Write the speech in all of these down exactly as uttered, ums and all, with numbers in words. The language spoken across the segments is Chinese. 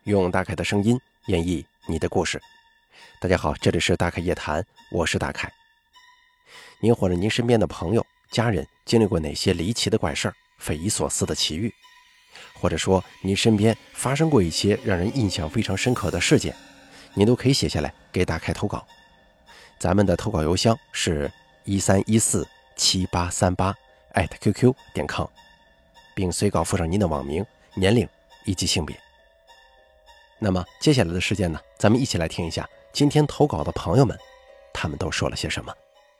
用大凯的声音演绎你的故事。大家好，这里是大凯夜谈，我是大凯。您或者您身边的朋友、家人经历过哪些离奇的怪事儿、匪夷所思的奇遇，或者说您身边发生过一些让人印象非常深刻的事件，您都可以写下来给大凯投稿。咱们的投稿邮箱是一三一四七八三八 at qq 点 com， 并随稿附上您的网名、年龄以及性别。那么接下来的时间呢，咱们一起来听一下今天投稿的朋友们，他们都说了些什么。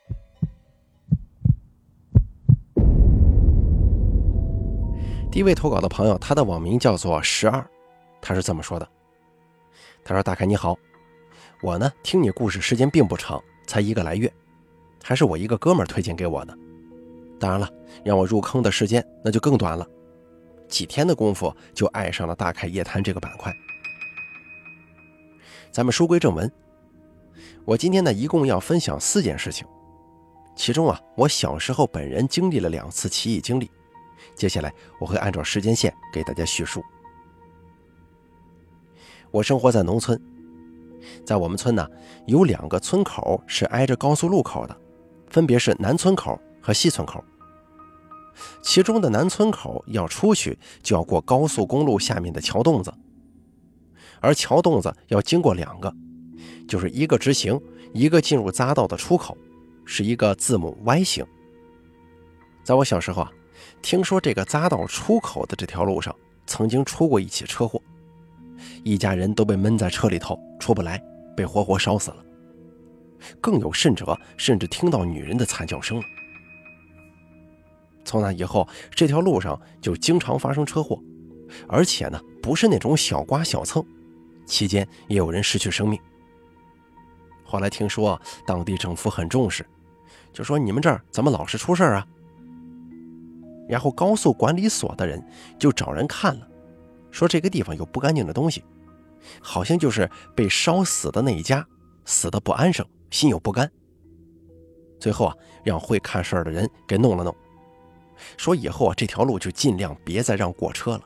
第一位投稿的朋友，他的网名叫做十二，他是这么说的。他说：大凯你好，我呢听你故事时间并不长，才一个来月，还是我一个哥们儿推荐给我的。当然了，让我入坑的时间那就更短了，几天的功夫就爱上了大凯夜谈这个板块。咱们书归正文，我今天呢一共要分享四件事情，其中啊我小时候本人经历了两次奇异经历，接下来我会按照时间线给大家叙述。我生活在农村，在我们村呢有两个村口是挨着高速路口的，分别是南村口和西村口。其中的南村口要出去就要过高速公路下面的桥洞子，而桥洞子要经过两个，就是一个直行，一个进入匝道的出口，是一个字母 Y 形。在我小时候啊，听说这个匝道出口的这条路上曾经出过一起车祸，一家人都被闷在车里头出不来，被活活烧死了。更有甚者，甚至听到女人的惨叫声了。从那以后，这条路上就经常发生车祸，而且呢不是那种小刮小蹭，期间也有人失去生命。后来听说当地政府很重视，就说你们这儿怎么老是出事啊？然后高速管理所的人就找人看了，说这个地方有不干净的东西，好像就是被烧死的那一家死得不安生，心有不甘。最后啊，让会看事儿的人给弄了弄，说以后啊这条路就尽量别再让过车了。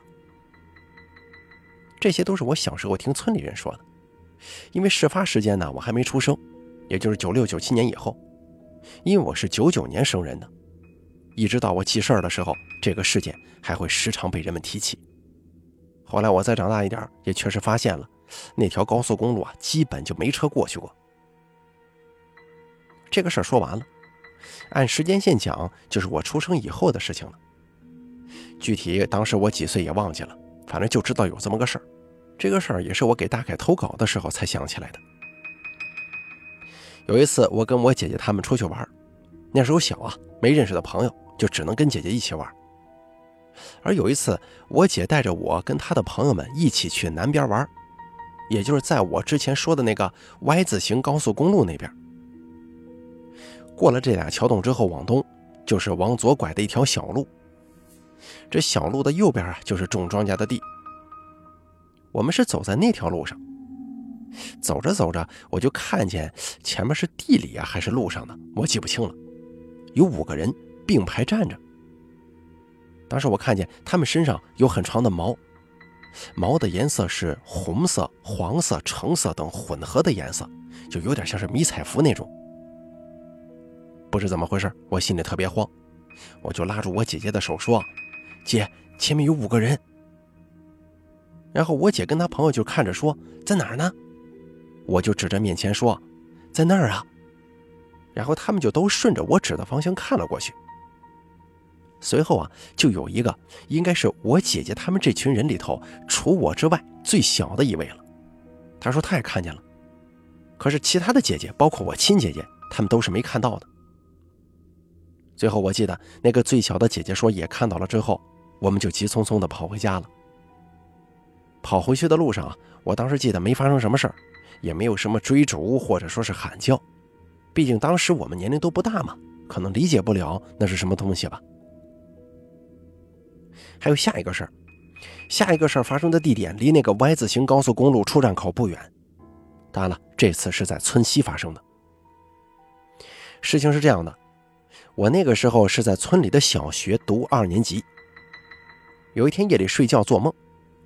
这些都是我小时候听村里人说的，因为事发时间呢我还没出生，也就是九六九七年以后，因为我是九九年生人的，一直到我记事儿的时候，这个事件还会时常被人们提起。后来我再长大一点，也确实发现了那条高速公路啊基本就没车过去过。这个事儿说完了，按时间线讲就是我出生以后的事情了。具体当时我几岁也忘记了，反正就知道有这么个事儿。这个事儿也是我给大凯投稿的时候才想起来的。有一次我跟我姐姐他们出去玩，那时候小啊，没认识的朋友，就只能跟姐姐一起玩。而有一次我姐带着我跟她的朋友们一起去南边玩，也就是在我之前说的那个 Y 字形高速公路那边。过了这俩桥洞之后往东，就是往左拐的一条小路，这小路的右边啊就是种庄稼的地。我们是走在那条路上，走着走着我就看见前面是地里啊还是路上的，我记不清了，有五个人并排站着。当时我看见他们身上有很长的毛，毛的颜色是红色、黄色、橙色等混合的颜色，就有点像是迷彩服那种。不知怎么回事，我心里特别慌，我就拉住我姐姐的手说：姐，前面有五个人。然后我姐跟她朋友就看着说：在哪儿呢？我就指着面前说：在那儿啊。然后他们就都顺着我指的方向看了过去。随后啊，就有一个应该是我姐姐他们这群人里头除我之外最小的一位了。她说她也看见了，可是其他的姐姐包括我亲姐姐他们都是没看到的。最后我记得那个最小的姐姐说也看到了之后，我们就急匆匆地跑回家了。跑回去的路上啊，我当时记得没发生什么事儿，也没有什么追逐或者说是喊叫，毕竟当时我们年龄都不大嘛，可能理解不了那是什么东西吧。还有下一个事儿，下一个事儿发生的地点离那个 Y 字形高速公路出站口不远，当然了，这次是在村西发生的。事情是这样的，我那个时候是在村里的小学读二年级。有一天夜里睡觉做梦，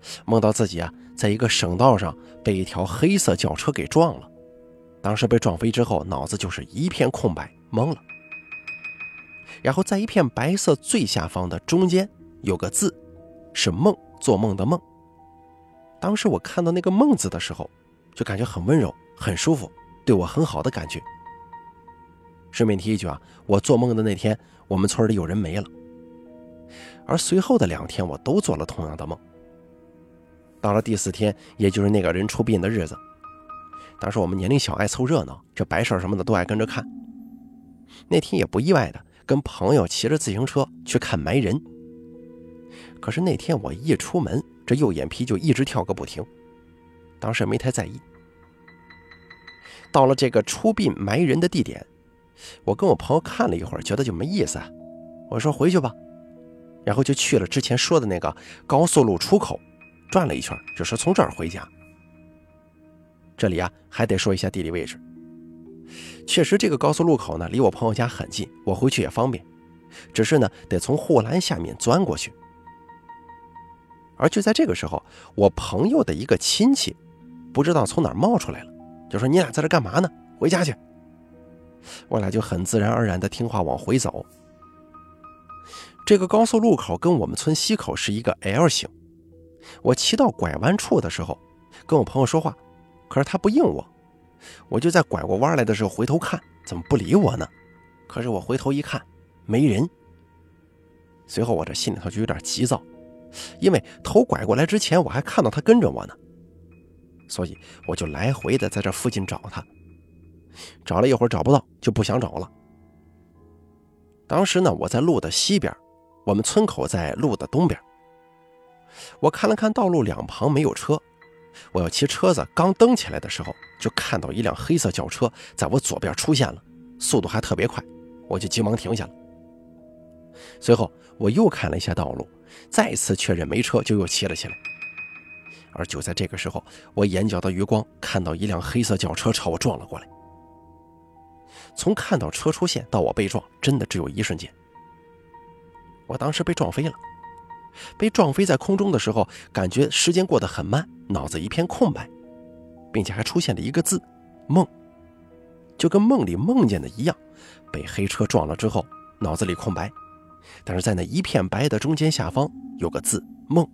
梦到自己啊，在一个省道上被一条黑色轿车给撞了。当时被撞飞之后，脑子就是一片空白，懵了。然后在一片白色最下方的中间有个字，是梦，做梦的梦。当时我看到那个梦字的时候，就感觉很温柔，很舒服，对我很好的感觉。顺便提一句啊，我做梦的那天，我们村里有人没了。而随后的两天，我都做了同样的梦。到了第四天，也就是那个人出殡的日子，当时我们年龄小，爱凑热闹，这白事什么的都爱跟着看。那天也不意外的跟朋友骑着自行车去看埋人。可是那天我一出门，这右眼皮就一直跳个不停，当时没太在意。到了这个出殡埋人的地点，我跟我朋友看了一会儿，觉得就没意思啊，我说回去吧，然后就去了之前说的那个高速路出口，转了一圈，就是从这儿回家。这里啊，还得说一下地理位置。确实这个高速路口呢，离我朋友家很近，我回去也方便，只是呢，得从护栏下面钻过去。而就在这个时候，我朋友的一个亲戚不知道从哪儿冒出来了，就说你俩在这干嘛呢？回家去。我俩就很自然而然的听话往回走。这个高速路口跟我们村西口是一个 L 型，我骑到拐弯处的时候跟我朋友说话，可是他不应我，我就在拐过弯来的时候回头看，怎么不理我呢？可是我回头一看没人。随后我这心里头就有点急躁，因为头拐过来之前我还看到他跟着我呢，所以我就来回的在这附近找他，找了一会儿找不到，就不想找了。当时呢，我在路的西边，我们村口在路的东边。我看了看道路两旁没有车，我要骑车子刚蹬起来的时候，就看到一辆黑色轿车在我左边出现了，速度还特别快，我就急忙停下了。随后我又看了一下道路，再次确认没车，就又骑了起来。而就在这个时候，我眼角的余光看到一辆黑色轿车朝我撞了过来。从看到车出现到我被撞，真的只有一瞬间。我当时被撞飞了，被撞飞在空中的时候，感觉时间过得很慢，脑子一片空白，并且还出现了一个字，梦。就跟梦里梦见的一样，被黑车撞了之后，脑子里空白，但是在那一片白的中间下方有个字，梦。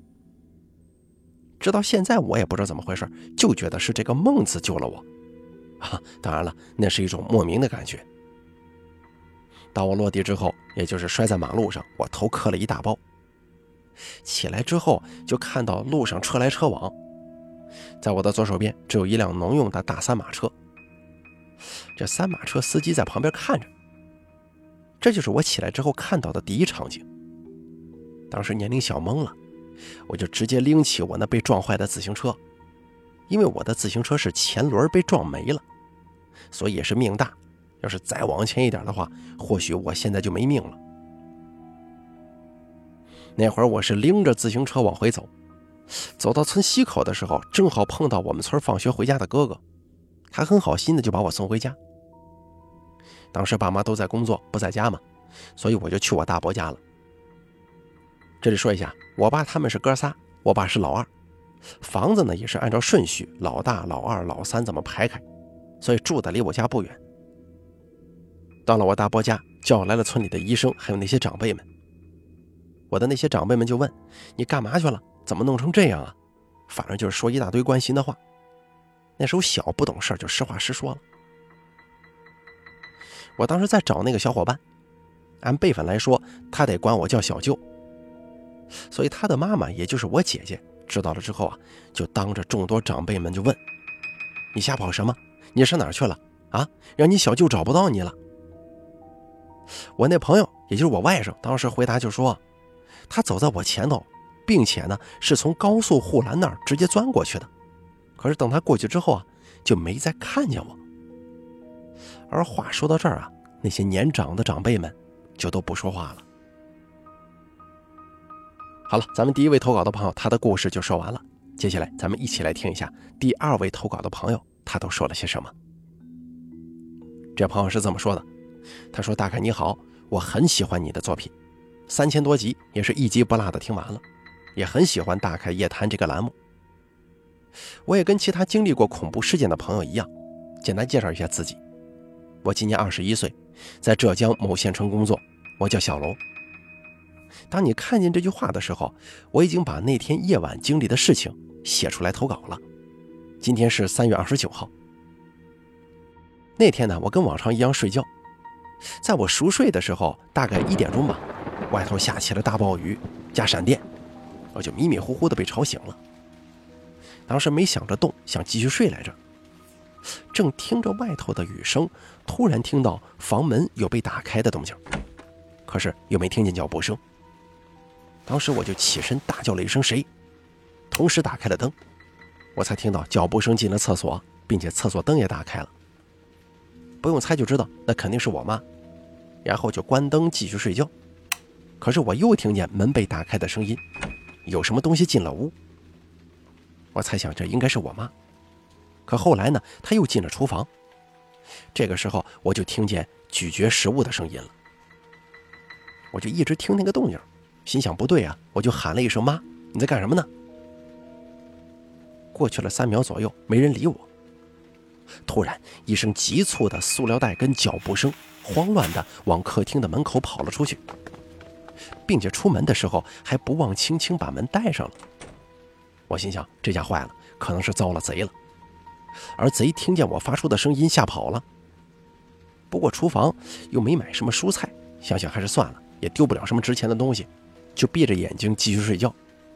直到现在我也不知道怎么回事，就觉得是这个梦字救了我啊，当然了，那是一种莫名的感觉。当我落地之后，也就是摔在马路上，我头磕了一大包。起来之后就看到路上车来车往，在我的左手边只有一辆农用的大三马车，这三马车司机在旁边看着。这就是我起来之后看到的第一场景。当时年龄小懵了，我就直接拎起我那被撞坏的自行车，因为我的自行车是前轮被撞没了，所以也是命大，要是再往前一点的话，或许我现在就没命了。那会儿我是拎着自行车往回走，走到村西口的时候，正好碰到我们村放学回家的哥哥，他很好心的就把我送回家。当时爸妈都在工作不在家嘛，所以我就去我大伯家了。这里说一下，我爸他们是哥仨，我爸是老二，房子呢也是按照顺序老大老二老三这么排开，所以住的离我家不远。到了我大伯家，叫来了村里的医生还有那些长辈们。我的那些长辈们就问，你干嘛去了，怎么弄成这样啊？反正就是说一大堆关心的话。那时候小不懂事，就实话实说了。我当时在找那个小伙伴，按辈分来说他得管我叫小舅，所以他的妈妈也就是我姐姐知道了之后啊，就当着众多长辈们就问，你瞎跑什么？你上哪儿去了啊？让你小舅找不到你了。我那朋友也就是我外甥当时回答就说，他走在我前头，并且呢是从高速护栏那儿直接钻过去的，可是等他过去之后啊，就没再看见我。而话说到这儿啊，那些年长的长辈们就都不说话了。好了，咱们第一位投稿的朋友他的故事就说完了，接下来咱们一起来听一下第二位投稿的朋友他都说了些什么。这朋友是这么说的，他说，大概你好，我很喜欢你的作品，三千多集也是一集不落的听完了， 也很喜欢大开夜谈这个栏目。我也跟其他经历过恐怖事件的朋友一样，简单介绍一下自己。我今年二十一岁，在浙江某县城工作，我叫小楼。当你看见这句话的时候，我已经把那天夜晚经历的事情写出来投稿了。今天是三月二十九号。那天呢，我跟往常一样睡觉，在我熟睡的时候，大概一点钟吧，外头下起了大暴雨加闪电，我就迷迷糊糊的被吵醒了。当时没想着动，想继续睡来着。正听着外头的雨声，突然听到房门有被打开的动静，可是又没听见脚步声。当时我就起身大叫了一声谁，同时打开了灯，我才听到脚步声进了厕所，并且厕所灯也打开了。不用猜就知道那肯定是我妈，然后就关灯继续睡觉。可是我又听见门被打开的声音，有什么东西进了屋。我猜想这应该是我妈，可后来呢，她又进了厨房。这个时候我就听见咀嚼食物的声音了，我就一直听那个动静，心想不对啊，我就喊了一声妈，你在干什么呢？过去了三秒左右，没人理我。突然一声急促的塑料袋跟脚步声，慌乱地往客厅的门口跑了出去，并且出门的时候还不忘轻轻把门带上了。我心想这下坏了，可能是遭了贼了。而贼听见我发出的声音吓跑了。不过厨房又没买什么蔬菜，想想还是算了，也丢不了什么值钱的东西，就闭着眼睛继续睡觉。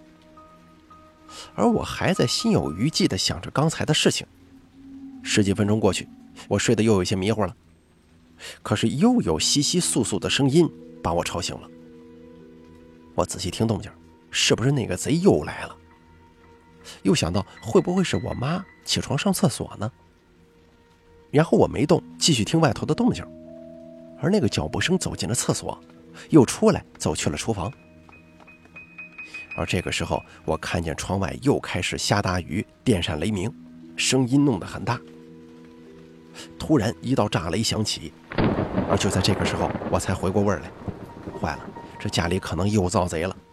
而我还在心有余悸地想着刚才的事情。十几分钟过去，我睡得又有些迷糊了，可是又有窸窸窣窣的声音把我吵醒了。我仔细听动静，是不是那个贼又来了？又想到会不会是我妈起床上厕所呢？然后我没动，继续听外头的动静，而那个脚步声走进了厕所，又出来走去了厨房。而这个时候，我看见窗外又开始下大雨，电闪雷鸣，声音弄得很大。突然一道炸雷响起，而就在这个时候我才回过味儿来，坏了，这家里可能又遭贼了。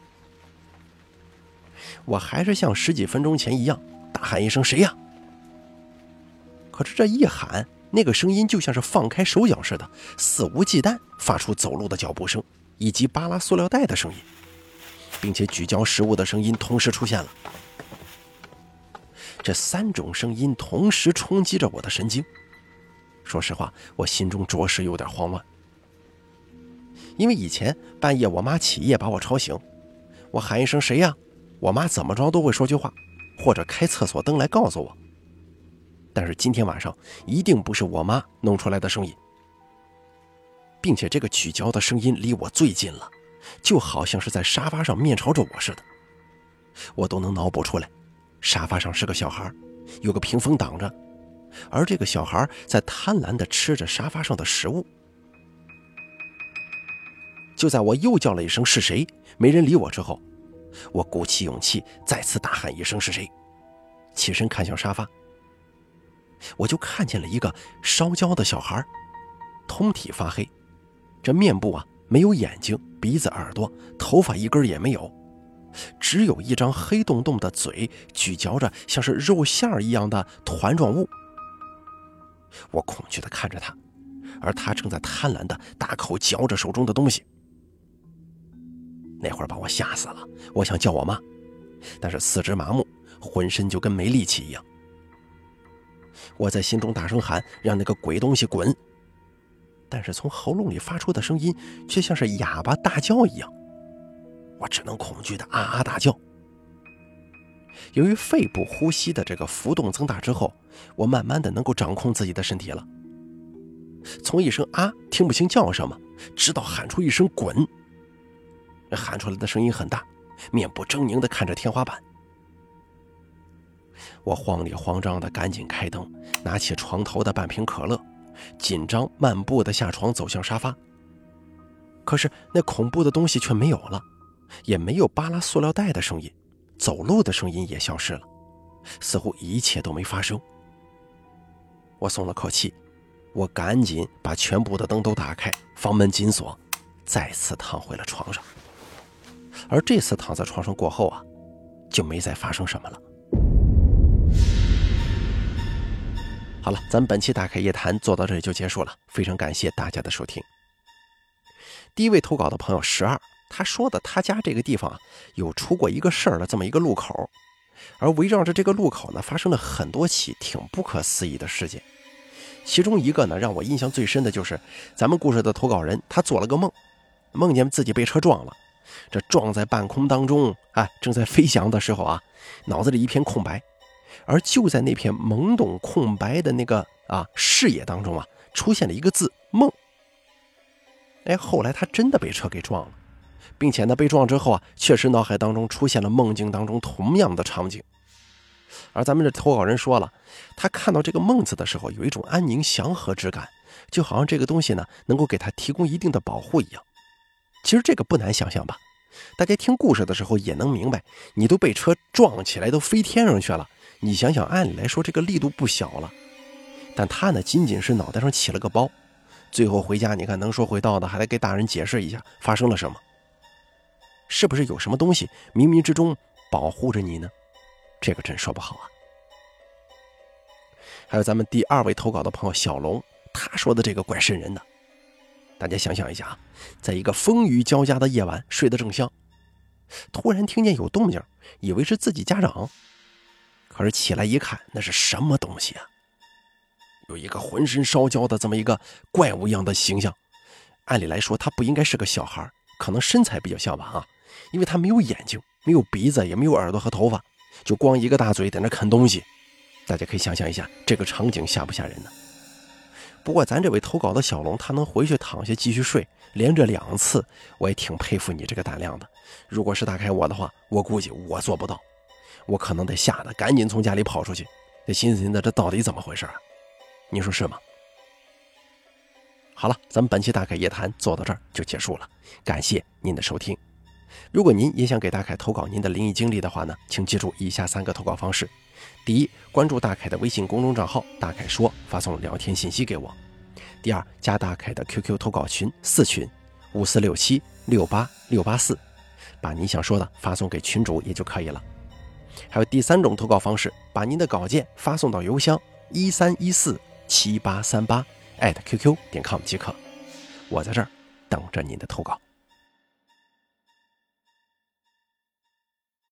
我还是像十几分钟前一样大喊一声谁呀？可是这一喊，那个声音就像是放开手脚似的，肆无忌惮发出走路的脚步声以及扒拉塑料袋的声音，并且咀嚼食物的声音同时出现了。这三种声音同时冲击着我的神经，说实话，我心中着实有点慌乱。因为以前半夜我妈起夜把我吵醒，我喊一声谁呀，我妈怎么着都会说句话，或者开厕所灯来告诉我。但是今天晚上一定不是我妈弄出来的声音，并且这个咀嚼的声音离我最近了，就好像是在沙发上面朝着我似的。我都能脑补出来，沙发上是个小孩，有个屏风挡着，而这个小孩在贪婪地吃着沙发上的食物。就在我又叫了一声是谁，没人理我之后，我鼓起勇气再次大喊一声是谁，起身看向沙发，我就看见了一个烧焦的小孩，通体发黑，这面部啊没有眼睛、鼻子、耳朵，头发一根也没有，只有一张黑洞洞的嘴，咀嚼着像是肉馅一样的团状物。我恐惧地看着他，而他正在贪婪地大口嚼着手中的东西。那会儿把我吓死了，我想叫我妈，但是四肢麻木，浑身就跟没力气一样。我在心中大声喊，让那个鬼东西滚，但是从喉咙里发出的声音却像是哑巴大叫一样，我只能恐惧的啊啊大叫。由于肺部呼吸的这个浮动增大之后，我慢慢的能够掌控自己的身体了。从一声啊听不清叫什么，直到喊出一声滚，喊出来的声音很大，面部狰狞的看着天花板。我慌里慌张的赶紧开灯，拿起床头的半瓶可乐，紧张漫步的下床走向沙发。可是那恐怖的东西却没有了，也没有扒拉塑料袋的声音，走路的声音也消失了，似乎一切都没发生。我松了口气，我赶紧把全部的灯都打开，房门紧锁，再次躺回了床上。而这次躺在床上过后啊， 就没再发生什么了。好了，咱们本期大开夜谈做到这里就结束了，非常感谢大家的收听。第一位投稿的朋友十二，他说的他家这个地方啊，有出过一个事儿的这么一个路口，而围绕着这个路口呢，发生了很多起挺不可思议的事件。其中一个呢，让我印象最深的就是咱们故事的投稿人，他做了个梦，梦见自己被车撞了，这撞在半空当中，哎，正在飞翔的时候啊，脑子里一片空白，而就在那片懵懂空白的那个啊视野当中啊，出现了一个字梦。哎，后来他真的被车给撞了，并且呢，被撞之后啊，确实脑海当中出现了梦境当中同样的场景。而咱们这投稿人说了，他看到这个梦字的时候，有一种安宁祥和之感，就好像这个东西呢，能够给他提供一定的保护一样。其实这个不难想象吧，大家听故事的时候也能明白，你都被车撞起来都飞天上去了，你想想按理来说这个力度不小了，但他呢仅仅是脑袋上起了个包，最后回家你看能说会道的，还得给大人解释一下发生了什么。是不是有什么东西冥冥之中保护着你呢？这个真说不好啊。还有咱们第二位投稿的朋友小龙，他说的这个怪瘆人的。大家想象一下啊，在一个风雨交加的夜晚，睡得正香，突然听见有动静，以为是自己家长，可是起来一看，那是什么东西啊？有一个浑身烧焦的这么一个怪物一样的形象。按理来说他不应该是个小孩，可能身材比较像吧啊，因为他没有眼睛，没有鼻子，也没有耳朵和头发，就光一个大嘴在那啃东西。大家可以想象一下这个场景吓不吓人呢？不过咱这位投稿的小龙，他能回去躺下继续睡，连着两次，我也挺佩服你这个胆量的。如果是大概我的话，我估计我做不到，我可能得吓得赶紧从家里跑出去，得寻思寻思这到底怎么回事啊？你说是吗？好了，咱们本期大凯夜谈做到这儿就结束了，感谢您的收听。如果您也想给大凯投稿您的灵异经历的话呢，请记住以下三个投稿方式。第一，关注大凯的微信公众账号大凯说，发送聊天信息给我。第二，加大凯的 Q Q 投稿群四群五四六七六八六八四，把你想说的发送给群主也就可以了。还有第三种投稿方式，把您的稿件发送到邮箱一三一四七八三八 at qq 点 com 即可，我在这儿等着您的投稿。